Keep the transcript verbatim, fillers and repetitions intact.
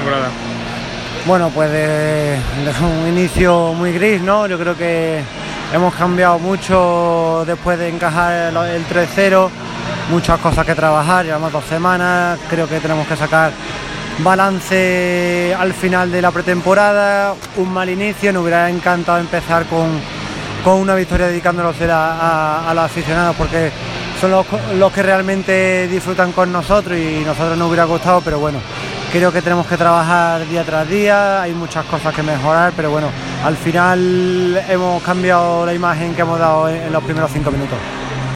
pretemporada? Bueno, pues de, de un inicio muy gris, ¿no? Yo creo que hemos cambiado mucho después de encajar el, el tres cero, muchas cosas que trabajar, llevamos dos semanas, creo que tenemos que sacar balance al final de la pretemporada, un mal inicio, nos hubiera encantado empezar con, con una victoria dedicándonos a, a, a los aficionados porque son los, los que realmente disfrutan con nosotros y nosotros nos hubiera gustado, pero bueno, creo que tenemos que trabajar día tras día, hay muchas cosas que mejorar, pero bueno, al final hemos cambiado la imagen que hemos dado en, en los primeros cinco minutos.